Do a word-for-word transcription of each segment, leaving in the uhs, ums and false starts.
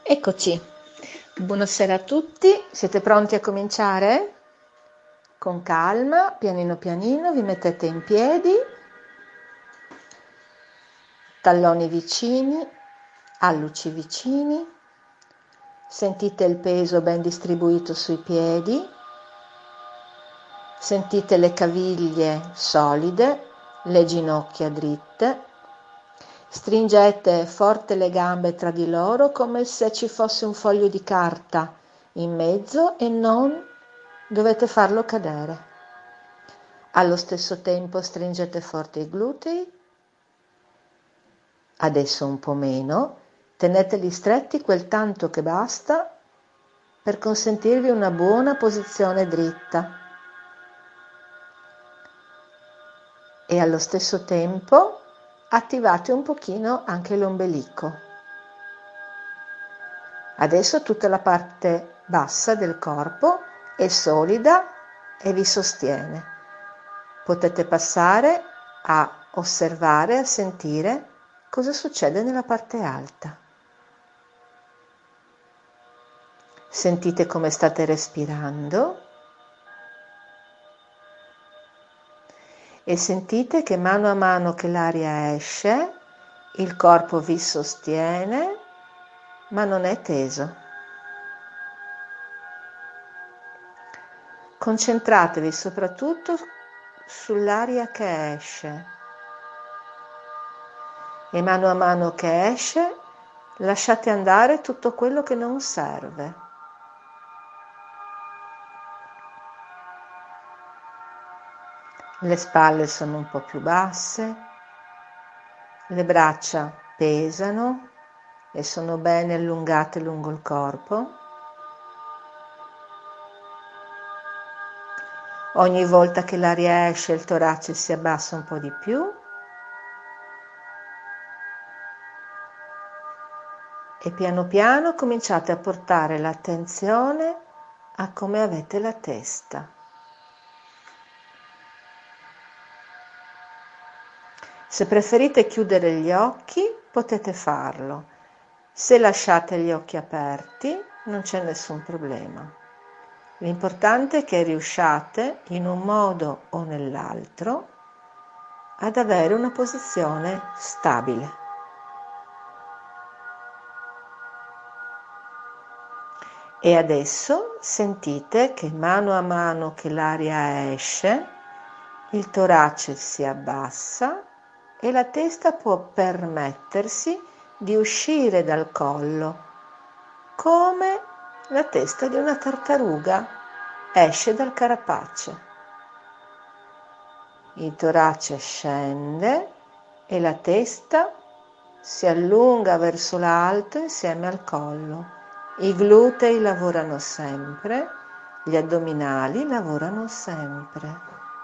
Eccoci, buonasera a tutti, siete pronti a cominciare? Con calma, pianino pianino, vi mettete in piedi, talloni vicini, alluci vicini, sentite il peso ben distribuito sui piedi, sentite le caviglie solide, le ginocchia dritte. Stringete forte le gambe tra di loro come se ci fosse un foglio di carta in mezzo e non dovete farlo cadere. Allo stesso tempo stringete forte i glutei, adesso un po' meno, teneteli stretti quel tanto che basta per consentirvi una buona posizione dritta. E allo stesso tempo attivate un pochino anche l'ombelico. Adesso tutta la parte bassa del corpo è solida e vi sostiene. Potete passare a osservare, a sentire cosa succede nella parte alta. Sentite come state respirando e sentite che mano a mano che l'aria esce, il corpo vi sostiene, ma non è teso. Concentratevi soprattutto sull'aria che esce e mano a mano che esce lasciate andare tutto quello che non serve. Le spalle sono un po' più basse, le braccia pesano e sono bene allungate lungo il corpo. Ogni volta che l'aria esce il torace si abbassa un po' di più e piano piano cominciate a portare l'attenzione a come avete la testa. Se preferite chiudere gli occhi potete farlo, se lasciate gli occhi aperti non c'è nessun problema. L'importante è che riusciate in un modo o nell'altro ad avere una posizione stabile. E adesso sentite che mano a mano che l'aria esce, il torace si abbassa e la testa può permettersi di uscire dal collo, come la testa di una tartaruga esce dal carapace. Il torace scende e la testa si allunga verso l'alto insieme al collo. I glutei lavorano sempre, gli addominali lavorano sempre.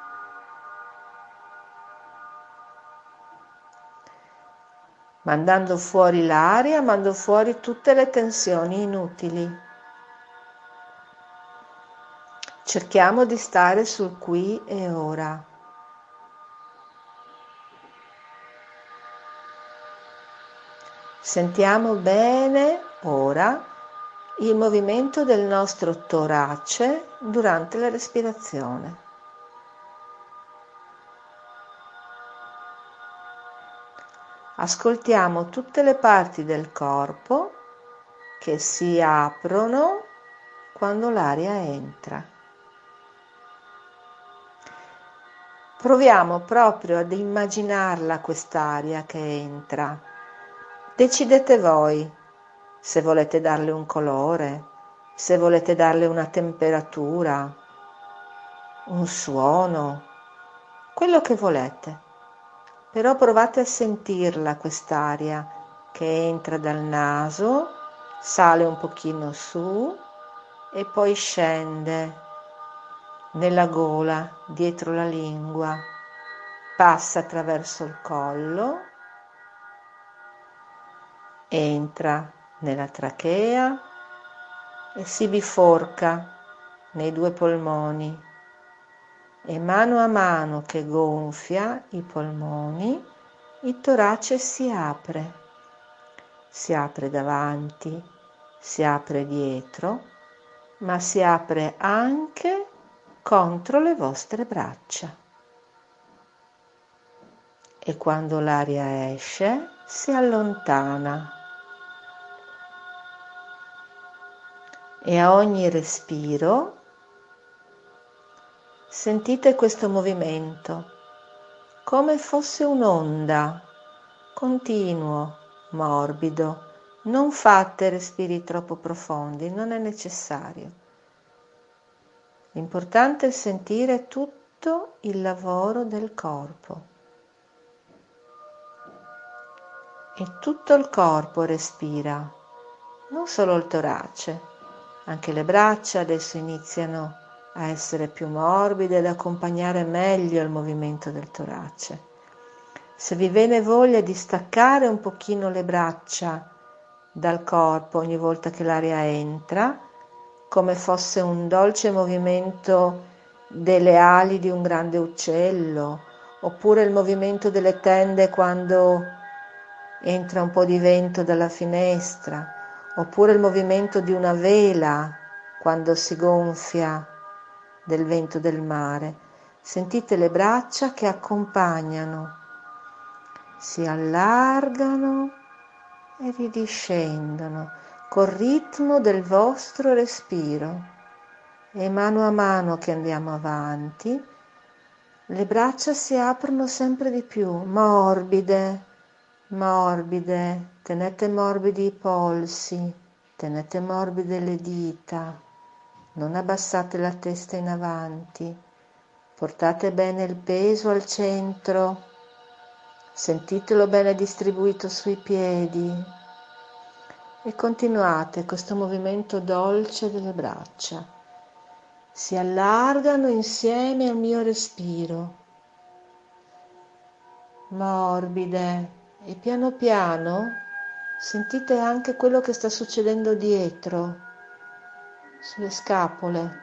Mandando fuori l'aria, mando fuori tutte le tensioni inutili. Cerchiamo di stare sul qui e ora. Sentiamo bene ora il movimento del nostro torace durante la respirazione. Ascoltiamo tutte le parti del corpo che si aprono quando l'aria entra. Proviamo proprio ad immaginarla quest'aria che entra. Decidete voi se volete darle un colore, se volete darle una temperatura, un suono, quello che volete. Però provate a sentirla quest'aria che entra dal naso, sale un pochino su e poi scende nella gola, dietro la lingua, passa attraverso il collo, entra nella trachea e si biforca nei due polmoni. E mano a mano che gonfia i polmoni, il torace si apre, si apre davanti, si apre dietro, ma si apre anche contro le vostre braccia. E quando l'aria esce, si allontana. E a ogni respiro sentite questo movimento come fosse un'onda, continuo, morbido. Non fate respiri troppo profondi, non è necessario. L'importante è sentire tutto il lavoro del corpo. E tutto il corpo respira, non solo il torace, anche le braccia adesso iniziano a essere più morbide, ad accompagnare meglio il movimento del torace. Se vi viene voglia di staccare un pochino le braccia dal corpo ogni volta che l'aria entra, come fosse un dolce movimento delle ali di un grande uccello, oppure il movimento delle tende quando entra un po' di vento dalla finestra, oppure il movimento di una vela quando si gonfia del vento del mare. Sentite le braccia che accompagnano, si allargano e ridiscendono col ritmo del vostro respiro. E mano a mano che andiamo avanti, le braccia si aprono sempre di più, morbide, morbide, tenete morbidi i polsi, tenete morbide le dita, non abbassate la testa in avanti, portate bene il peso al centro, sentitelo bene distribuito sui piedi e continuate questo movimento dolce delle braccia. Si allargano insieme al mio respiro, morbide. E piano piano sentite anche quello che sta succedendo dietro, sulle scapole.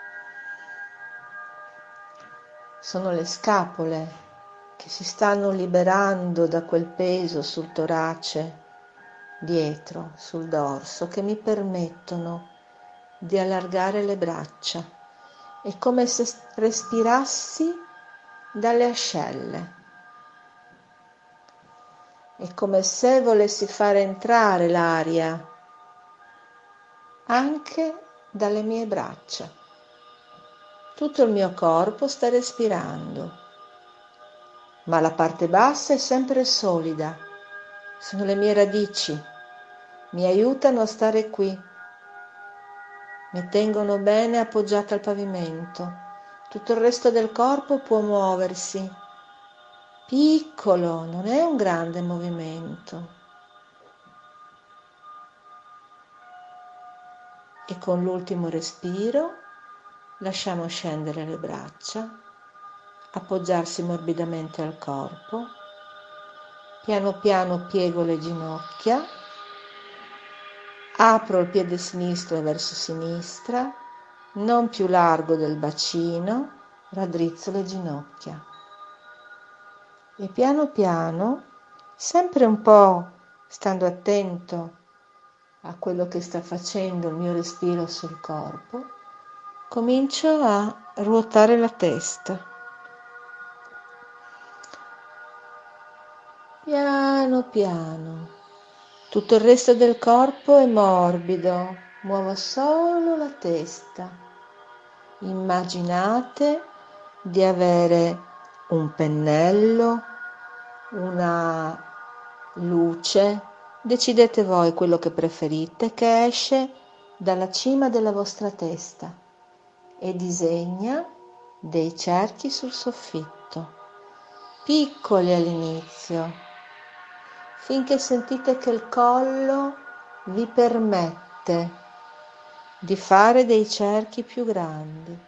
Sono le scapole che si stanno liberando da quel peso sul torace, dietro, sul dorso, che mi permettono di allargare le braccia. È come se respirassi dalle ascelle. È come se volessi fare entrare l'aria anche dalle mie braccia. Tutto il mio corpo sta respirando, ma la parte bassa è sempre solida. Sono le mie radici, mi aiutano a stare qui, mi tengono bene appoggiata al pavimento. Tutto il resto del corpo può muoversi. Piccolo, non è un grande movimento. E con l'ultimo respiro lasciamo scendere le braccia, appoggiarsi morbidamente al corpo. Piano piano piego le ginocchia, apro il piede sinistro verso sinistra, non più largo del bacino, raddrizzo le ginocchia. E piano piano, sempre un po' stando attento a quello che sta facendo il mio respiro sul corpo, comincio a ruotare la testa. Piano piano. Tutto il resto del corpo è morbido, muovo solo la testa. Immaginate di avere un pennello, una luce, decidete voi quello che preferite, che esce dalla cima della vostra testa e disegna dei cerchi sul soffitto, piccoli all'inizio, finché sentite che il collo vi permette di fare dei cerchi più grandi.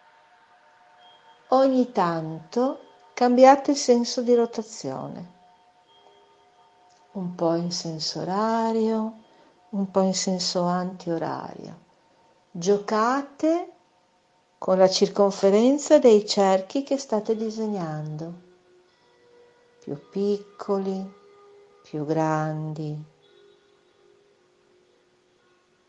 Ogni tanto cambiate senso di rotazione, un po' in senso orario, un po' in senso antiorario. Giocate con la circonferenza dei cerchi che state disegnando, più piccoli, più grandi.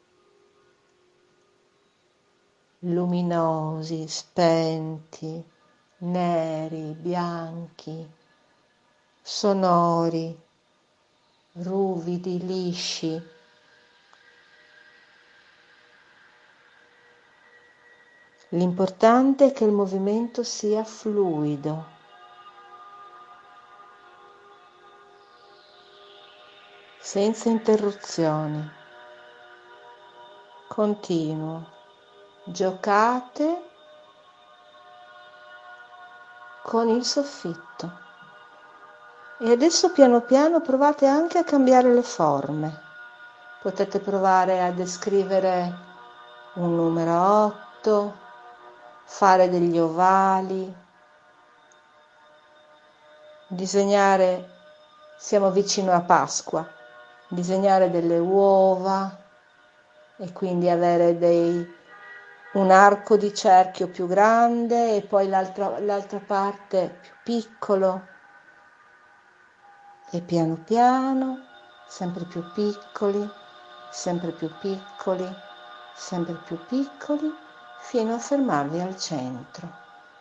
luminosi, spenti, neri, bianchi, sonori, ruvidi, lisci. L'importante è che il movimento sia fluido. Senza interruzioni. Continuo. Giocate con il soffitto. E adesso piano piano provate anche a cambiare le forme. Potete provare a descrivere un numero otto, fare degli ovali, disegnare, siamo vicino a Pasqua, disegnare delle uova e quindi avere dei, un arco di cerchio più grande e poi l'altra, l'altra parte più piccolo e piano piano, sempre più piccoli, sempre più piccoli, sempre più piccoli, fino a fermarvi al centro.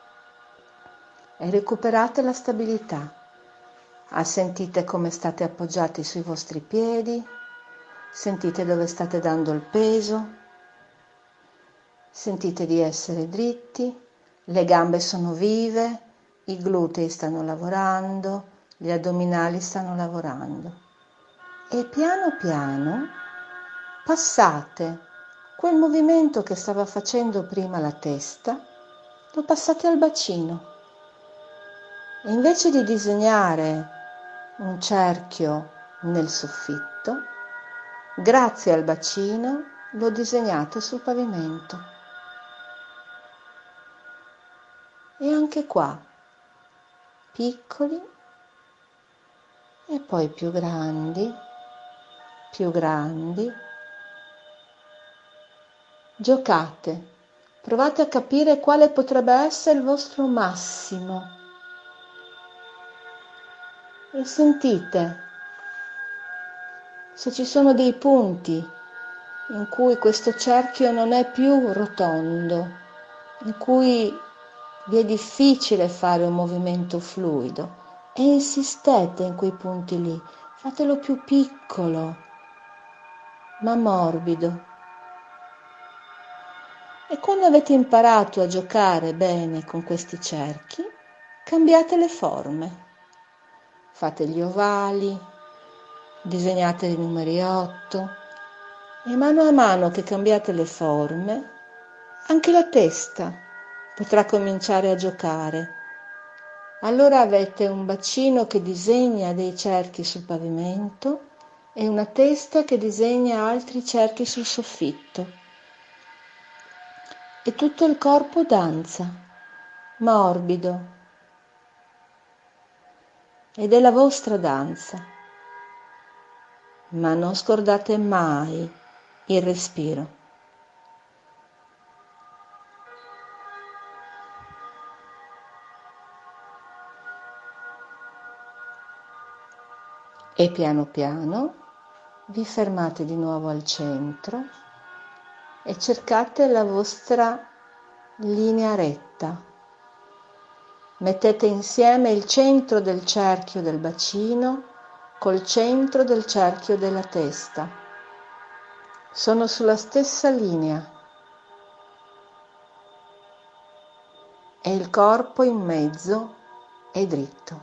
E recuperate la stabilità. Ah, sentite come state appoggiati sui vostri piedi, sentite dove state dando il peso, sentite di essere dritti, le gambe sono vive, i glutei stanno lavorando, gli addominali stanno lavorando. E piano piano passate quel movimento che stava facendo prima la testa, lo passate al bacino. E invece di disegnare un cerchio nel soffitto, grazie al bacino lo disegnate sul pavimento. E anche qua, piccoli e poi più grandi, più grandi. Giocate, provate a capire quale potrebbe essere il vostro massimo e sentite se ci sono dei punti in cui questo cerchio non è più rotondo, in cui vi è difficile fare un movimento fluido e insistete in quei punti lì, fatelo più piccolo ma morbido. E quando avete imparato a giocare bene con questi cerchi, cambiate le forme. Fate gli ovali, disegnate i numeri otto e mano a mano che cambiate le forme, anche la testa potrà cominciare a giocare. Allora avete un bacino che disegna dei cerchi sul pavimento e una testa che disegna altri cerchi sul soffitto. E tutto il corpo danza, morbido. Ed è la vostra danza. Ma non scordate mai il respiro. E piano piano vi fermate di nuovo al centro e cercate la vostra linea retta. Mettete insieme il centro del cerchio del bacino col centro del cerchio della testa. Sono sulla stessa linea e il corpo in mezzo è dritto.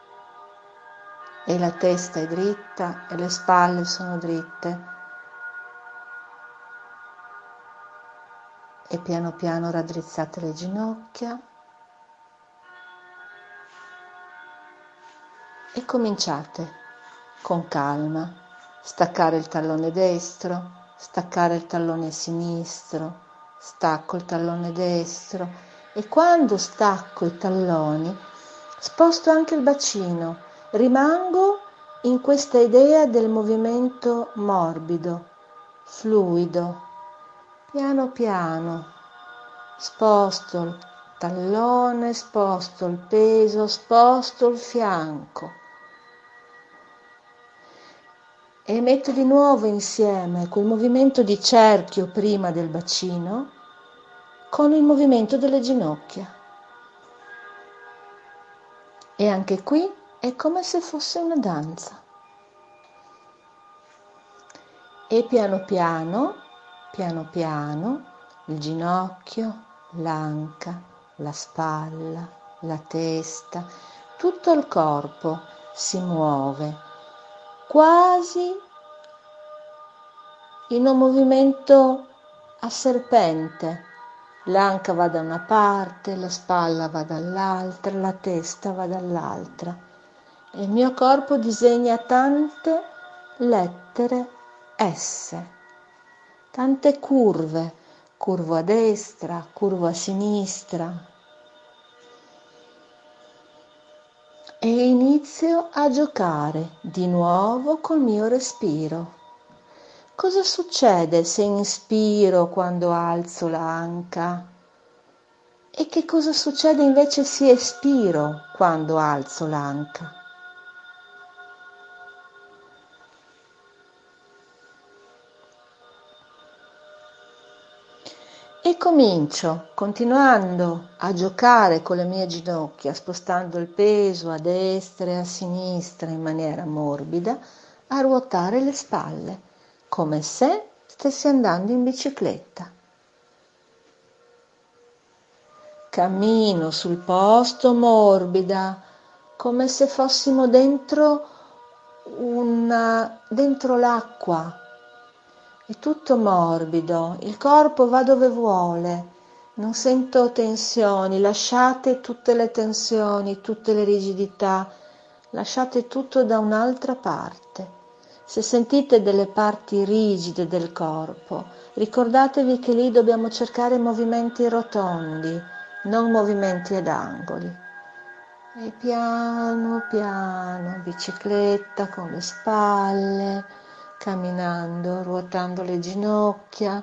E la testa è dritta e le spalle sono dritte. E piano piano raddrizzate le ginocchia e cominciate con calma. Staccare il tallone destro, staccare il tallone sinistro, stacco il tallone destro e quando stacco i talloni sposto anche il bacino, rimango in questa idea del movimento morbido, fluido. Piano piano sposto il tallone, sposto il peso, sposto il fianco e metto di nuovo insieme quel movimento di cerchio prima del bacino con il movimento delle ginocchia. E anche qui è come se fosse una danza. E piano piano, piano piano, il ginocchio, l'anca, la spalla, la testa, tutto il corpo si muove, quasi in un movimento a serpente. L'anca va da una parte, la spalla va dall'altra, la testa va dall'altra. E il mio corpo disegna tante lettere S, tante curve, curvo a destra, curvo a sinistra. E inizio a giocare di nuovo col mio respiro. Cosa succede se inspiro quando alzo l'anca? E che cosa succede invece se espiro quando alzo l'anca? E comincio, continuando a giocare con le mie ginocchia, spostando il peso a destra e a sinistra in maniera morbida, a ruotare le spalle, come se stessi andando in bicicletta. Cammino sul posto morbida, come se fossimo dentro una, dentro l'acqua. È tutto morbido, il corpo va dove vuole, non sento tensioni, lasciate tutte le tensioni, tutte le rigidità, lasciate tutto da un'altra parte. Se sentite delle parti rigide del corpo, ricordatevi che lì dobbiamo cercare movimenti rotondi, non movimenti ad angoli. E piano piano, bicicletta con le spalle, camminando, ruotando le ginocchia,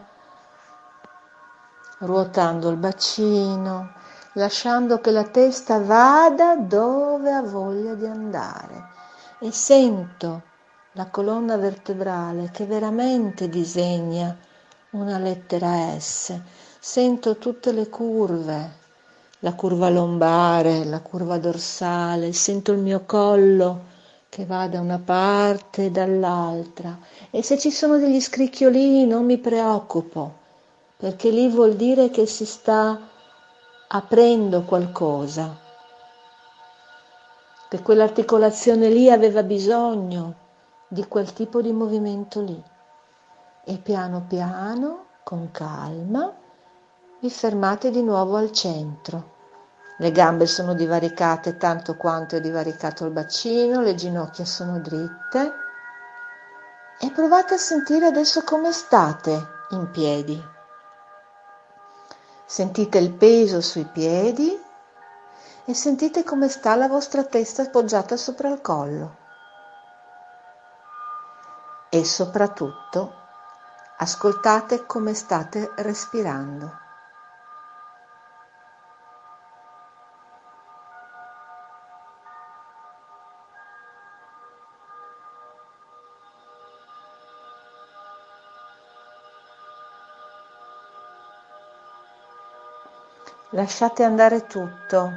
ruotando il bacino, lasciando che la testa vada dove ha voglia di andare. E sento la colonna vertebrale che veramente disegna una lettera S. Sento tutte le curve, la curva lombare, la curva dorsale, sento il mio collo che va da una parte e dall'altra. E se ci sono degli scricchiolini non mi preoccupo, perché lì vuol dire che si sta aprendo qualcosa, che quell'articolazione lì aveva bisogno di quel tipo di movimento lì. E piano piano, con calma, vi fermate di nuovo al centro. Le gambe sono divaricate tanto quanto è divaricato il bacino, le ginocchia sono dritte e provate a sentire adesso come state in piedi. Sentite il peso sui piedi e sentite come sta la vostra testa appoggiata sopra il collo. E soprattutto ascoltate come state respirando. Lasciate andare tutto.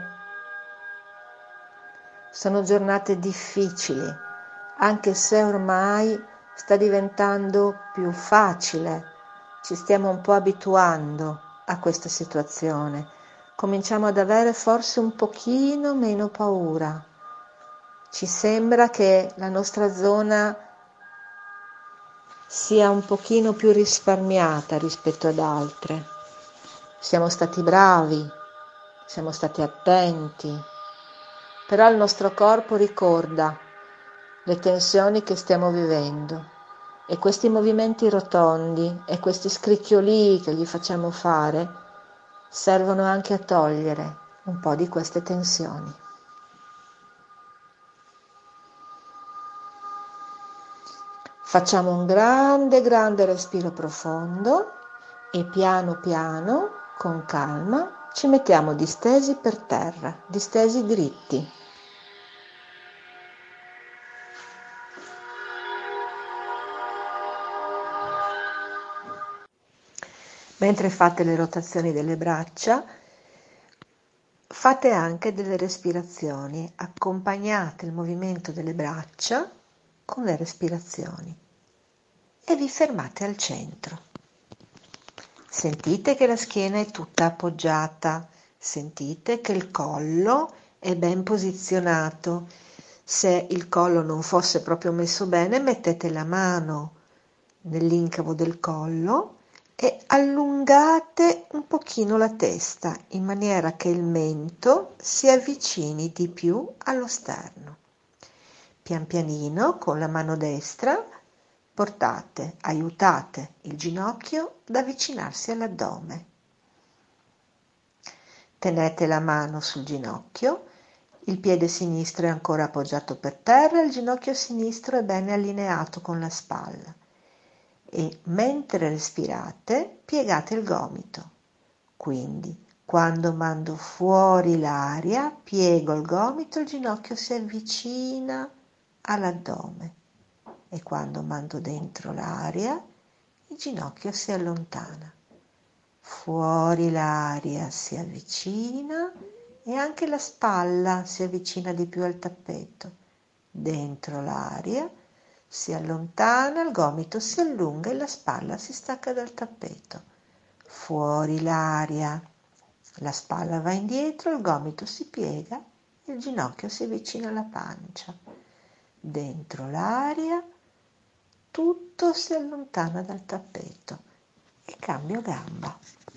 Sono giornate difficili, anche se ormai sta diventando più facile. Ci stiamo un po' abituando a questa situazione. Cominciamo ad avere forse un pochino meno paura. Ci sembra che la nostra zona sia un pochino più risparmiata rispetto ad altre. Siamo stati bravi, siamo stati attenti, però il nostro corpo ricorda le tensioni che stiamo vivendo e questi movimenti rotondi e questi scricchioli che gli facciamo fare servono anche a togliere un po' di queste tensioni. Facciamo un grande, grande respiro profondo e piano piano, con calma, ci mettiamo distesi per terra, distesi dritti. Mentre fate le rotazioni delle braccia, fate anche delle respirazioni, accompagnate il movimento delle braccia con le respirazioni e vi fermate al centro. Sentite che la schiena è tutta appoggiata, sentite che il collo è ben posizionato. Se il collo non fosse proprio messo bene, mettete la mano nell'incavo del collo e allungate un pochino la testa in maniera che il mento si avvicini di più allo sterno. Pian pianino con la mano destra portate, aiutate il ginocchio ad avvicinarsi all'addome. Tenete la mano sul ginocchio, il piede sinistro è ancora appoggiato per terra, il ginocchio sinistro è bene allineato con la spalla. E mentre respirate piegate il gomito, quindi quando mando fuori l'aria piego il gomito, il ginocchio si avvicina all'addome e quando mando dentro l'aria il ginocchio si allontana, fuori l'aria si avvicina e anche la spalla si avvicina di più al tappeto, dentro l'aria si allontana, il gomito si allunga e la spalla si stacca dal tappeto. Fuori l'aria, la spalla va indietro, il gomito si piega, il ginocchio si avvicina alla pancia. Dentro l'aria, tutto si allontana dal tappeto e cambio gamba.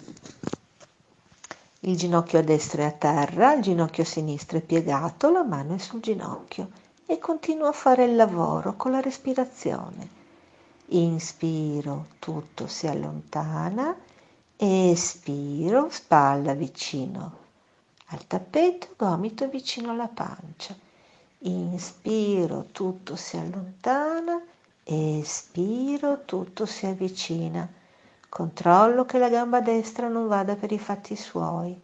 Il ginocchio destro è a terra, il ginocchio sinistro è piegato, la mano è sul ginocchio. E continuo a fare il lavoro con la respirazione. Inspiro, tutto si allontana, espiro, spalla vicino al tappeto, gomito vicino alla pancia. Inspiro, tutto si allontana, espiro, tutto si avvicina. Controllo che la gamba destra non vada per i fatti suoi.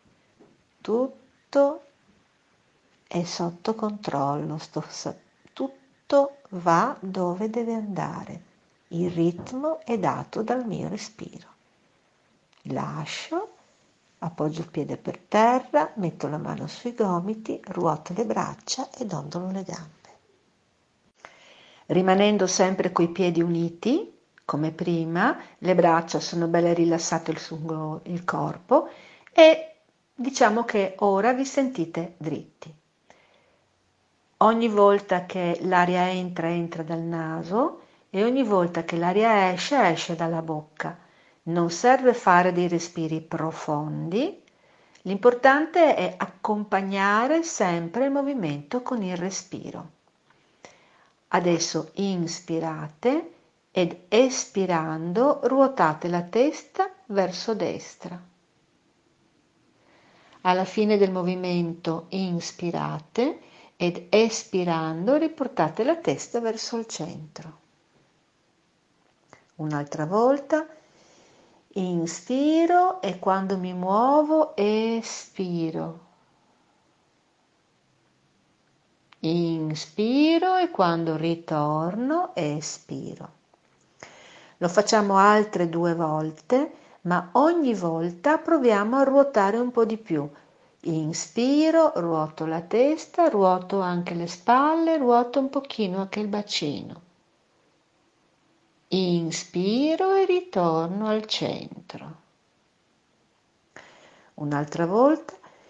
Tutto è sotto controllo, sto, tutto va dove deve andare, il ritmo è dato dal mio respiro. Lascio, appoggio il piede per terra, metto la mano sui gomiti, ruoto le braccia e dondolo le gambe. Rimanendo sempre coi piedi uniti, come prima, le braccia sono belle rilassate lungo il corpo e diciamo che ora vi sentite dritti. Ogni volta che l'aria entra, entra dal naso e ogni volta che l'aria esce, esce dalla bocca. Non serve fare dei respiri profondi, l'importante è accompagnare sempre il movimento con il respiro. Adesso inspirate ed espirando ruotate la testa verso destra. Alla fine del movimento inspirate ed espirando riportate la testa verso il centro. Un'altra volta, inspiro e quando mi muovo espiro. Inspiro e quando ritorno espiro. Lo facciamo altre due volte, ma ogni volta proviamo a ruotare un po' di più. Inspiro, ruoto la testa, ruoto anche le spalle, ruoto un pochino anche il bacino. Inspiro e ritorno al centro. Un'altra volta.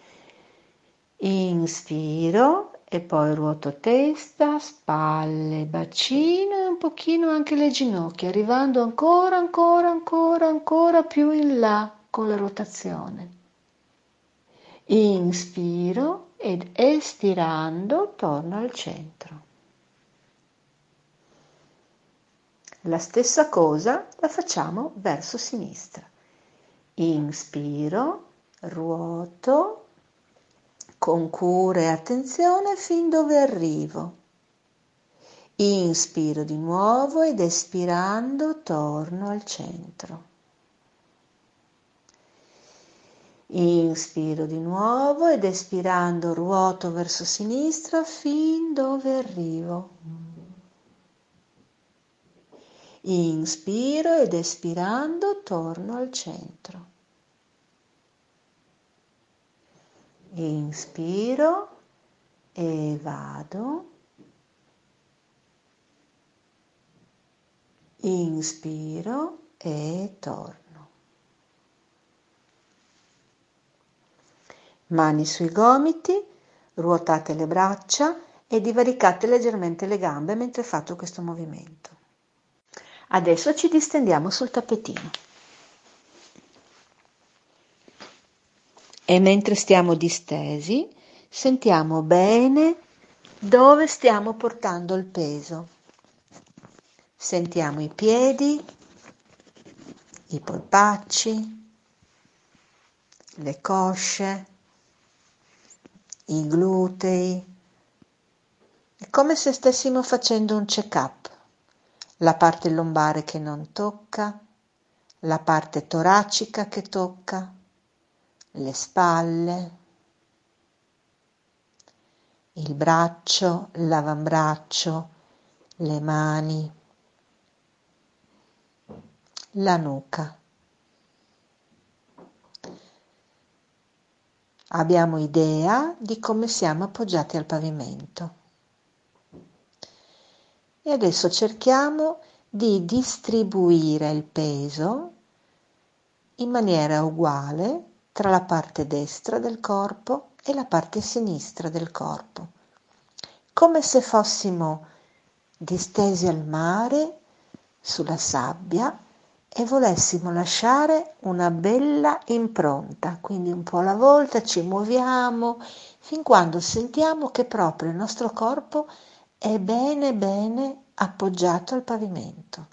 Inspiro e poi ruoto testa, spalle, bacino e un pochino anche le ginocchia, arrivando ancora, ancora, ancora, ancora più in là con la rotazione. Inspiro ed espirando torno al centro. La stessa cosa la facciamo verso sinistra. Inspiro, ruoto con cura e attenzione fin dove arrivo. Inspiro di nuovo ed espirando torno al centro. Inspiro di nuovo ed espirando ruoto verso sinistra fin dove arrivo. Inspiro ed espirando torno al centro. Inspiro e vado. Inspiro e torno. Mani sui gomiti, ruotate le braccia e divaricate leggermente le gambe mentre faccio questo movimento. Adesso ci distendiamo sul tappetino. E mentre stiamo distesi, sentiamo bene dove stiamo portando il peso. Sentiamo i piedi, i polpacci, le cosce, i glutei. È come se stessimo facendo un check-up. La parte lombare che non tocca, la parte toracica che tocca, le spalle, il braccio, l'avambraccio, le mani, la nuca. Abbiamo idea di come siamo appoggiati al pavimento. E adesso cerchiamo di distribuire il peso in maniera uguale tra la parte destra del corpo e la parte sinistra del corpo, come se fossimo distesi al mare sulla sabbia e volessimo lasciare una bella impronta, quindi un po' alla volta ci muoviamo fin quando sentiamo che proprio il nostro corpo è bene bene appoggiato al pavimento.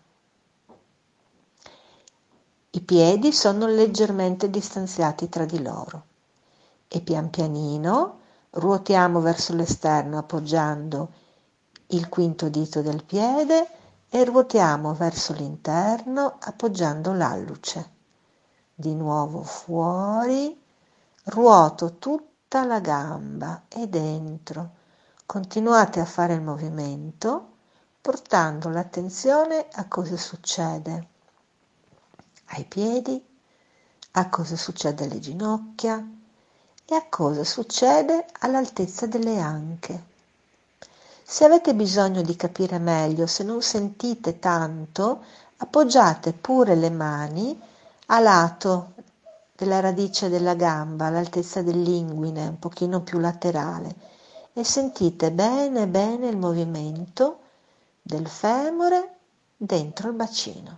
I piedi sono leggermente distanziati tra di loro e pian pianino ruotiamo verso l'esterno appoggiando il quinto dito del piede e ruotiamo verso l'interno appoggiando l'alluce. Di nuovo fuori, ruoto tutta la gamba e dentro. Continuate a fare il movimento portando l'attenzione a cosa succede ai piedi, a cosa succede alle ginocchia e a cosa succede all'altezza delle anche. Se avete bisogno di capire meglio, se non sentite tanto, appoggiate pure le mani a lato della radice della gamba, all'altezza dell'inguine, un pochino più laterale, e sentite bene bene il movimento del femore dentro il bacino.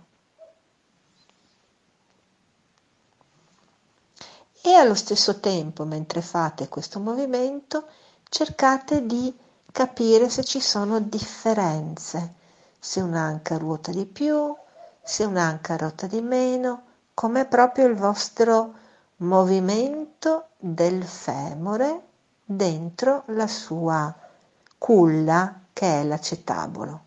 E allo stesso tempo, mentre fate questo movimento, cercate di capire se ci sono differenze, se un'anca ruota di più, se un'anca ruota di meno, com'è proprio il vostro movimento del femore dentro la sua culla che è l'acetabolo.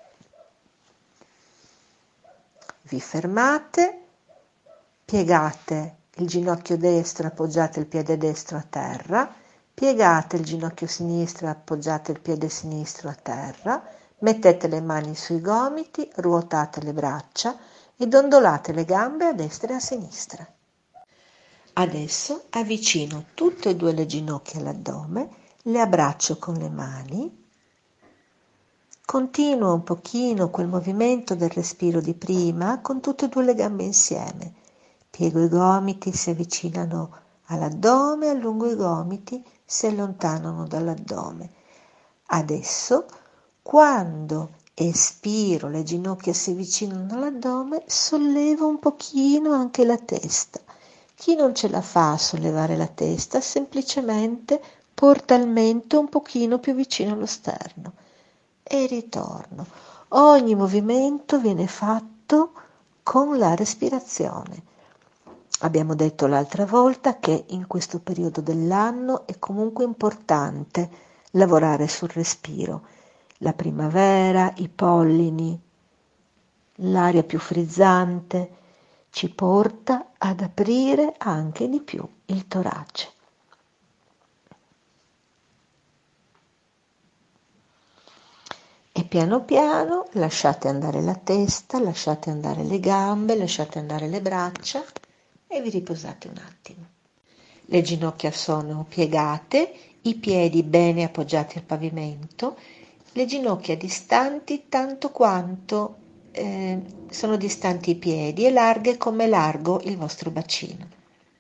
Vi fermate, piegate il ginocchio destro, appoggiate il piede destro a terra, piegate il ginocchio sinistro, appoggiate il piede sinistro a terra, mettete le mani sui gomiti, ruotate le braccia e dondolate le gambe a destra e a sinistra. Adesso avvicino tutte e due le ginocchia all'addome, le abbraccio con le mani, continuo un pochino quel movimento del respiro di prima con tutte e due le gambe insieme. Piego i gomiti, si avvicinano all'addome, allungo i gomiti, si allontanano dall'addome. Adesso, quando espiro, le ginocchia si avvicinano all'addome, sollevo un pochino anche la testa. Chi non ce la fa a sollevare la testa, semplicemente porta il mento un pochino più vicino allo sterno e ritorno. Ogni movimento viene fatto con la respirazione. Abbiamo detto l'altra volta che in questo periodo dell'anno è comunque importante lavorare sul respiro. La primavera, i pollini, l'aria più frizzante ci porta ad aprire anche di più il torace. E piano piano lasciate andare la testa, lasciate andare le gambe, lasciate andare le braccia e vi riposate un attimo. Le ginocchia sono piegate, i piedi bene appoggiati al pavimento, le ginocchia distanti tanto quanto eh, sono distanti i piedi e larghe come è largo il vostro bacino.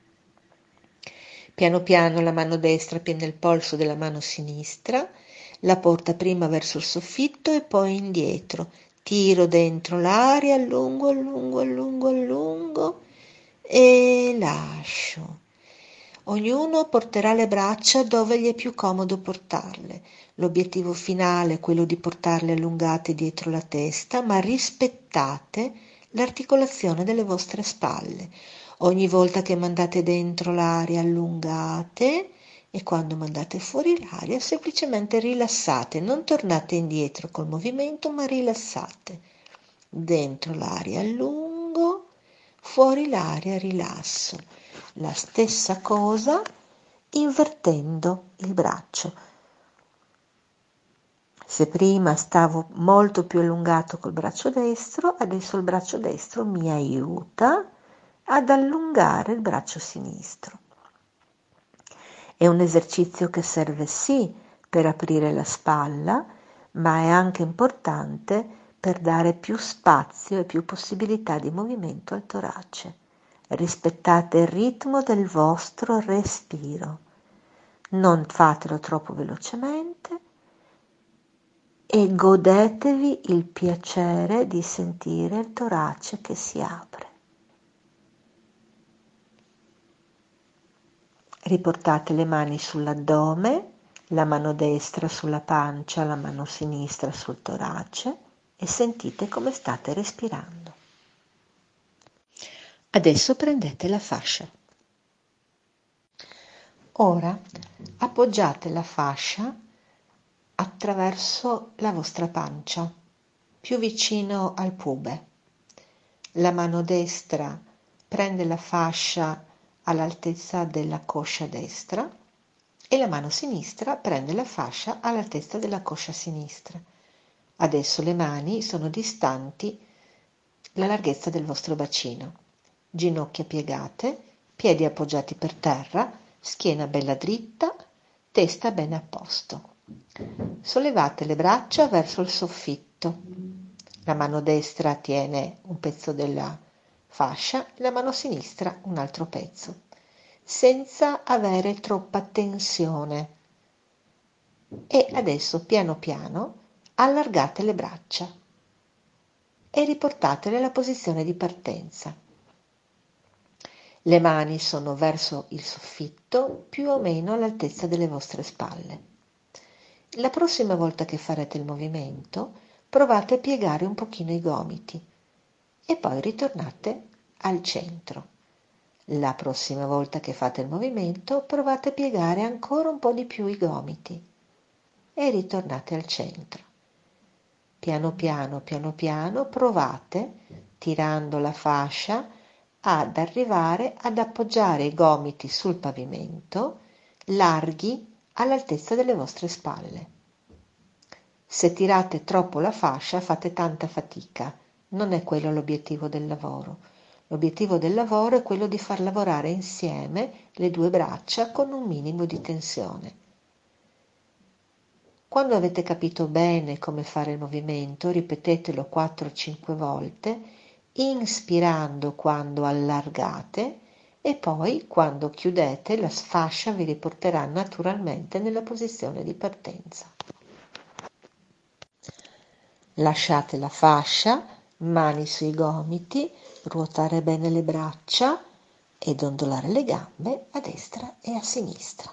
Piano piano la mano destra prende il polso della mano sinistra, la porta prima verso il soffitto e poi indietro. Tiro dentro l'aria, allungo, allungo, allungo, allungo e lascio. Ognuno porterà le braccia dove gli è più comodo portarle. L'obiettivo finale è quello di portarle allungate dietro la testa, ma rispettate l'articolazione delle vostre spalle. Ogni volta che mandate dentro l'aria allungate e quando mandate fuori l'aria semplicemente rilassate, non tornate indietro col movimento ma rilassate. Dentro l'aria allungo, fuori l'aria rilasso. La stessa cosa invertendo il braccio. Se prima stavo molto più allungato col braccio destro, adesso il braccio destro mi aiuta ad allungare il braccio sinistro. È un esercizio che serve sì per aprire la spalla, ma è anche importante per dare più spazio e più possibilità di movimento al torace. Rispettate il ritmo del vostro respiro. Non fatelo troppo velocemente e godetevi il piacere di sentire il torace che si apre. Riportate le mani sull'addome, la mano destra sulla pancia, la mano sinistra sul torace e sentite come state respirando. Adesso prendete la fascia. Ora appoggiate la fascia attraverso la vostra pancia, più vicino al pube. La mano destra prende la fascia all'altezza della coscia destra e la mano sinistra prende la fascia all'altezza della coscia sinistra. Adesso le mani sono distanti la larghezza del vostro bacino. Ginocchia piegate, piedi appoggiati per terra, schiena bella dritta, testa bene a posto. Sollevate le braccia verso il soffitto. La mano destra tiene un pezzo della fascia, la mano sinistra un altro pezzo, senza avere troppa tensione. E adesso piano piano allargate le braccia e riportatele alla posizione di partenza. Le mani sono verso il soffitto, più o meno all'altezza delle vostre spalle. La prossima volta che farete il movimento, provate a piegare un pochino i gomiti e poi ritornate al centro. La prossima volta che fate il movimento, provate a piegare ancora un po' di più i gomiti e ritornate al centro. Piano piano, piano piano, provate, tirando la fascia, ad arrivare ad appoggiare i gomiti sul pavimento, larghi all'altezza delle vostre spalle. Se tirate troppo la fascia fate tanta fatica, non è quello l'obiettivo del lavoro. L'obiettivo del lavoro è quello di far lavorare insieme le due braccia con un minimo di tensione. Quando avete capito bene come fare il movimento, ripetetelo quattro cinque volte, inspirando quando allargate e poi quando chiudete la fascia vi riporterà naturalmente nella posizione di partenza. Lasciate la fascia, mani sui gomiti, ruotare bene le braccia e dondolare le gambe a destra e a sinistra.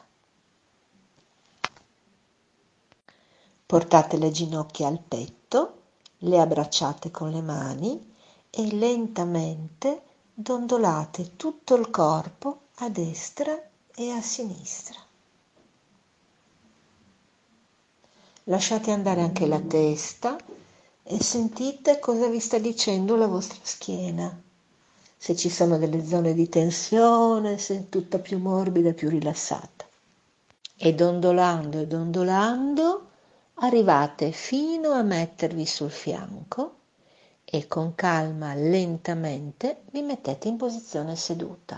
Portate le ginocchia al petto, le abbracciate con le mani e lentamente dondolate tutto il corpo a destra e a sinistra. Lasciate andare anche la testa e sentite cosa vi sta dicendo la vostra schiena. Se ci sono delle zone di tensione, se è tutta più morbida e più rilassata. E dondolando e dondolando arrivate fino a mettervi sul fianco e con calma, lentamente, vi mettete in posizione seduta.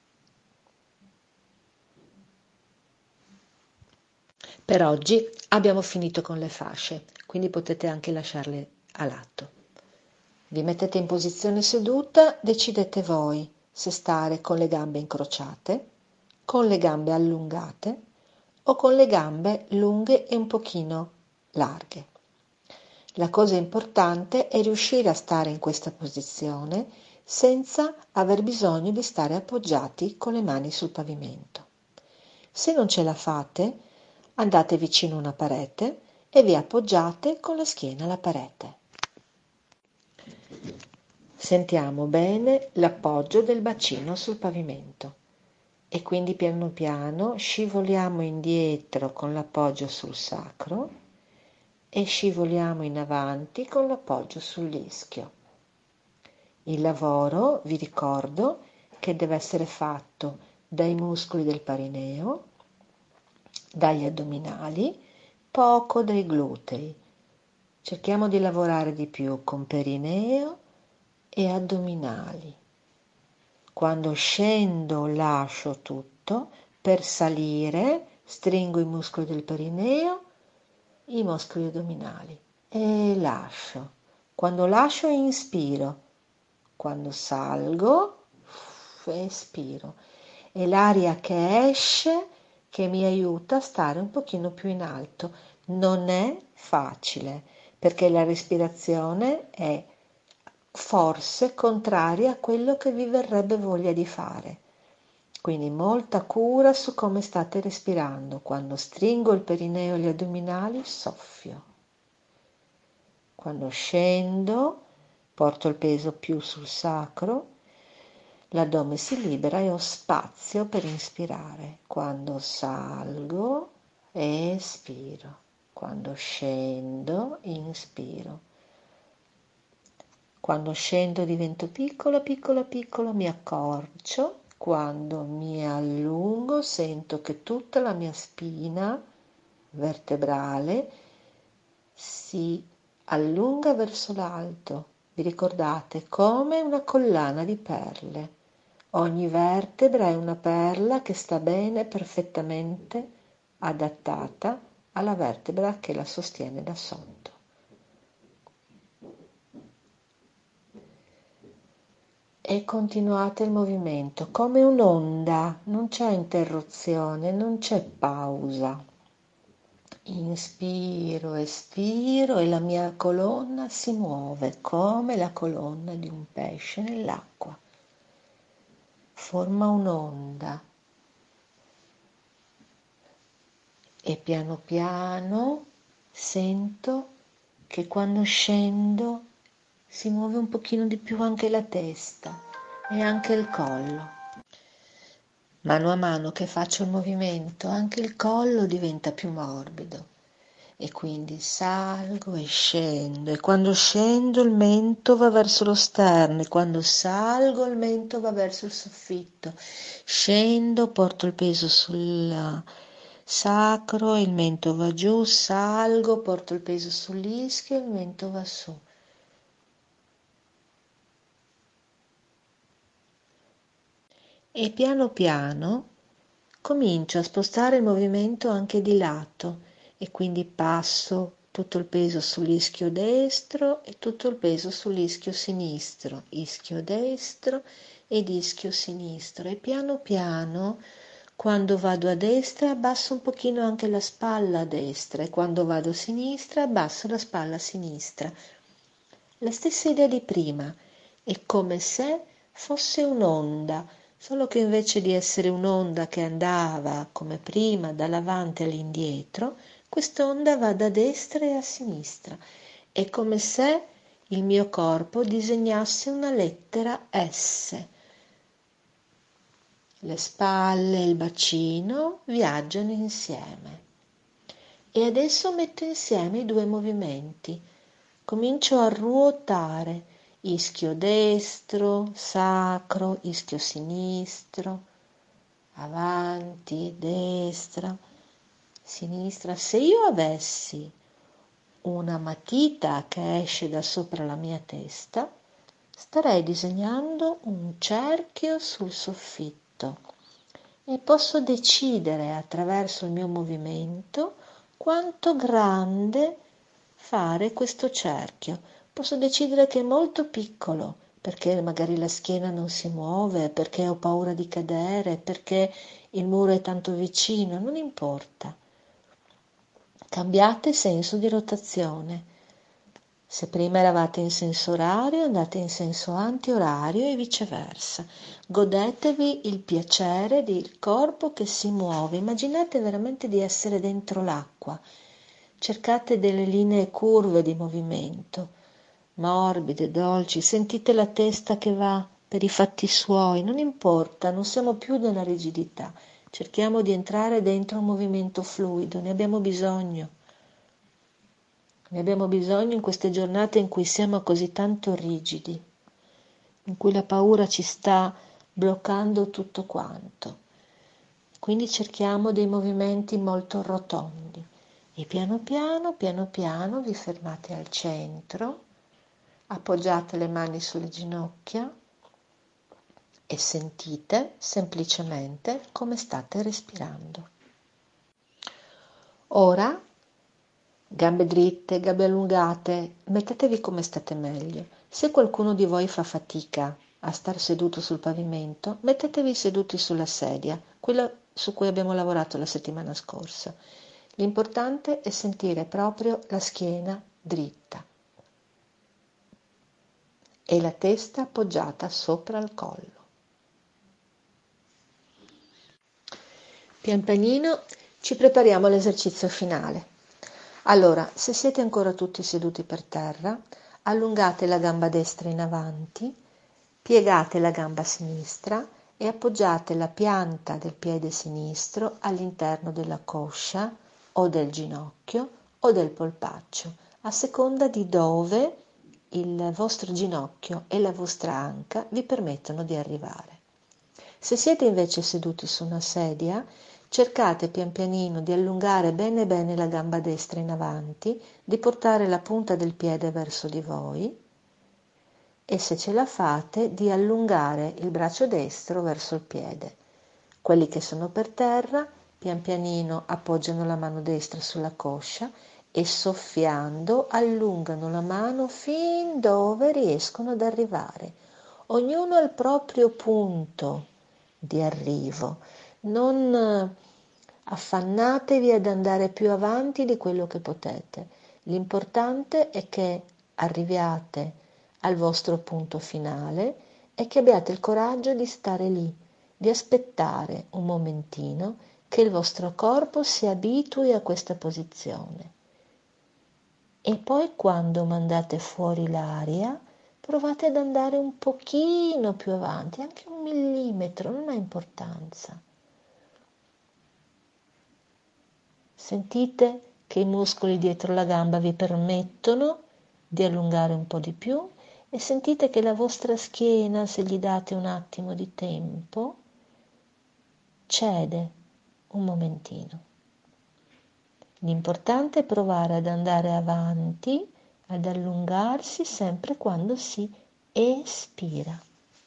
Per oggi abbiamo finito con le fasce, quindi potete anche lasciarle a lato. Vi mettete in posizione seduta, decidete voi se stare con le gambe incrociate, con le gambe allungate o con le gambe lunghe e un pochino larghe. La cosa importante è riuscire a stare in questa posizione senza aver bisogno di stare appoggiati con le mani sul pavimento. Se non ce la fate, andate vicino a una parete e vi appoggiate con la schiena alla parete. Sentiamo bene l'appoggio del bacino sul pavimento e quindi piano piano scivoliamo indietro con l'appoggio sul sacro e scivoliamo in avanti con l'appoggio sull'ischio. Il lavoro, vi ricordo, che deve essere fatto dai muscoli del parineo, dagli addominali, poco dai glutei. Cerchiamo di lavorare di più con perineo e addominali. Quando scendo lascio tutto, per salire stringo i muscoli del perineo, i muscoli addominali e lascio. Quando lascio inspiro, quando salgo espiro. È l'aria che esce che mi aiuta a stare un pochino più in alto. Non è facile perché la respirazione è forse contraria a quello che vi verrebbe voglia di fare. Quindi molta cura su come state respirando. Quando stringo il perineo e gli addominali, soffio. Quando scendo, porto il peso più sul sacro, l'addome si libera e ho spazio per inspirare. Quando salgo, espiro. Quando scendo, inspiro. Quando scendo divento piccola, piccola, piccola, mi accorcio. Quando mi allungo sento che tutta la mia spina vertebrale si allunga verso l'alto. Vi ricordate? Come una collana di perle. Ogni vertebra è una perla che sta bene, perfettamente adattata alla vertebra che la sostiene da sotto. E continuate il movimento come un'onda, non c'è interruzione, non c'è pausa. Inspiro, espiro e la mia colonna si muove come la colonna di un pesce nell'acqua. Forma un'onda e piano piano sento che quando scendo si muove un pochino di più anche la testa e anche il collo. Mano a mano che faccio il movimento anche il collo diventa più morbido e quindi salgo e scendo e quando scendo il mento va verso lo sterno e quando salgo il mento va verso il soffitto. Scendo, porto il peso sul sacro, il mento va giù, salgo, porto il peso sull'ischio e il mento va su. E piano piano comincio a spostare il movimento anche di lato e quindi passo tutto il peso sull'ischio destro e tutto il peso sull'ischio sinistro, ischio destro ed ischio sinistro e piano piano quando vado a destra abbasso un pochino anche la spalla a destra e quando vado a sinistra abbasso la spalla a sinistra. La stessa idea di prima, è come se fosse un'onda, solo che invece di essere un'onda che andava come prima dall'avanti all'indietro, quest'onda va da destra e a sinistra. È come se il mio corpo disegnasse una lettera S. Le spalle e il bacino viaggiano insieme. E adesso metto insieme i due movimenti. Comincio a ruotare, ischio destro, sacro, ischio sinistro, avanti, destra, sinistra. Se io avessi una matita che esce da sopra la mia testa, starei disegnando un cerchio sul soffitto e posso decidere attraverso il mio movimento quanto grande fare questo cerchio. Posso decidere che è molto piccolo, perché magari la schiena non si muove, perché ho paura di cadere, perché il muro è tanto vicino, non importa. Cambiate senso di rotazione. Se prima eravate in senso orario, andate in senso antiorario e viceversa. Godetevi il piacere del corpo che si muove. Immaginate veramente di essere dentro l'acqua. Cercate delle linee curve di movimento, morbide, dolci. Sentite la testa che va per i fatti suoi. Non importa, non siamo più nella rigidità. Cerchiamo di entrare dentro un movimento fluido, ne abbiamo bisogno. Ne abbiamo bisogno in queste giornate in cui siamo così tanto rigidi, in cui la paura ci sta bloccando tutto quanto. Quindi cerchiamo dei movimenti molto rotondi e piano piano, piano piano vi fermate al centro, appoggiate le mani sulle ginocchia e sentite semplicemente come state respirando. Ora gambe dritte, gambe allungate, mettetevi come state meglio. Se qualcuno di voi fa fatica a star seduto sul pavimento, mettetevi seduti sulla sedia, quella su cui abbiamo lavorato la settimana scorsa. L'importante è sentire proprio la schiena dritta e la testa appoggiata sopra il collo. Pian pianino ci prepariamo all'esercizio finale. Allora, se siete ancora tutti seduti per terra, allungate la gamba destra in avanti, piegate la gamba sinistra e appoggiate la pianta del piede sinistro all'interno della coscia o del ginocchio o del polpaccio, a seconda di dove il vostro ginocchio e la vostra anca vi permettono di arrivare. Se siete invece seduti su una sedia, cercate pian pianino di allungare bene bene la gamba destra in avanti, di portare la punta del piede verso di voi e se ce la fate di allungare il braccio destro verso il piede. Quelli che sono per terra pian pianino appoggiano la mano destra sulla coscia e soffiando allungano la mano fin dove riescono ad arrivare, ognuno al proprio punto di arrivo. Non affannatevi ad andare più avanti di quello che potete. L'importante è che arriviate al vostro punto finale e che abbiate il coraggio di stare lì, di aspettare un momentino che il vostro corpo si abitui a questa posizione. E poi quando mandate fuori l'aria, provate ad andare un pochino più avanti, anche un millimetro, non ha importanza. Sentite che i muscoli dietro la gamba vi permettono di allungare un po' di più e sentite che la vostra schiena, se gli date un attimo di tempo, cede un momentino. L'importante è provare ad andare avanti, ad allungarsi sempre quando si espira.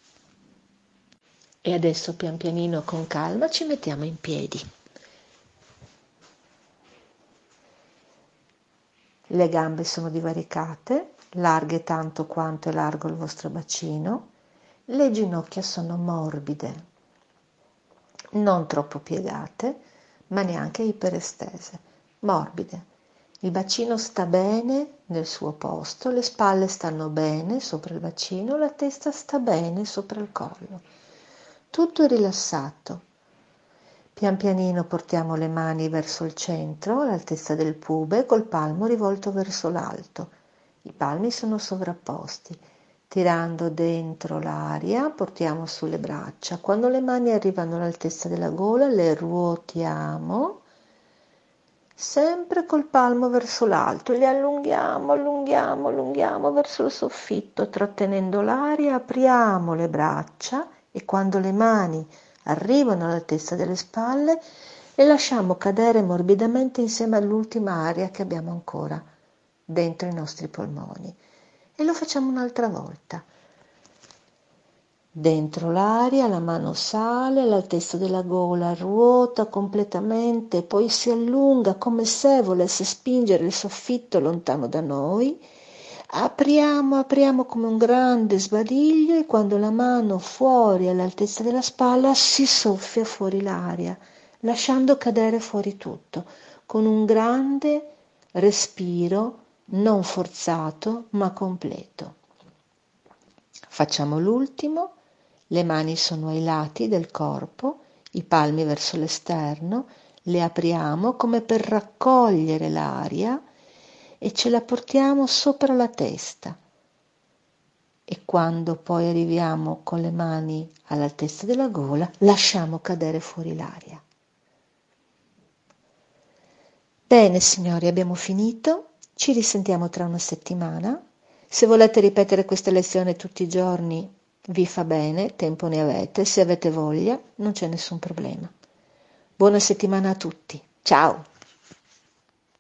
E adesso pian pianino con calma ci mettiamo in piedi. Le gambe sono divaricate, larghe tanto quanto è largo il vostro bacino. Le ginocchia sono morbide, non troppo piegate, ma neanche iperestese, morbide. Il bacino sta bene nel suo posto, le spalle stanno bene sopra il bacino, la testa sta bene sopra il collo. Tutto è rilassato. Pian pianino portiamo le mani verso il centro, all'altezza del pube, col palmo rivolto verso l'alto. I palmi sono sovrapposti. Tirando dentro l'aria, portiamo sulle braccia. Quando le mani arrivano all'altezza della gola, le ruotiamo, sempre col palmo verso l'alto. Le allunghiamo, allunghiamo, allunghiamo verso il soffitto, trattenendo l'aria, apriamo le braccia e quando le mani arrivano all'altezza delle spalle le lasciamo cadere morbidamente insieme all'ultima aria che abbiamo ancora dentro i nostri polmoni. E lo facciamo un'altra volta. Dentro l'aria, la mano sale all'altezza della gola, ruota completamente, poi si allunga come se volesse spingere il soffitto lontano da noi. Apriamo, apriamo come un grande sbadiglio e quando la mano fuori all'altezza della spalla si soffia fuori l'aria, lasciando cadere fuori tutto, con un grande respiro non forzato ma completo. Facciamo l'ultimo. Le mani sono ai lati del corpo, i palmi verso l'esterno, le apriamo come per raccogliere l'aria e ce la portiamo sopra la testa. E quando poi arriviamo con le mani all'altezza della gola, lasciamo cadere fuori l'aria. Bene, signori, abbiamo finito. Ci risentiamo tra una settimana. Se volete ripetere questa lezione tutti i giorni, vi fa bene, tempo ne avete, se avete voglia non c'è nessun problema. Buona settimana a tutti, ciao!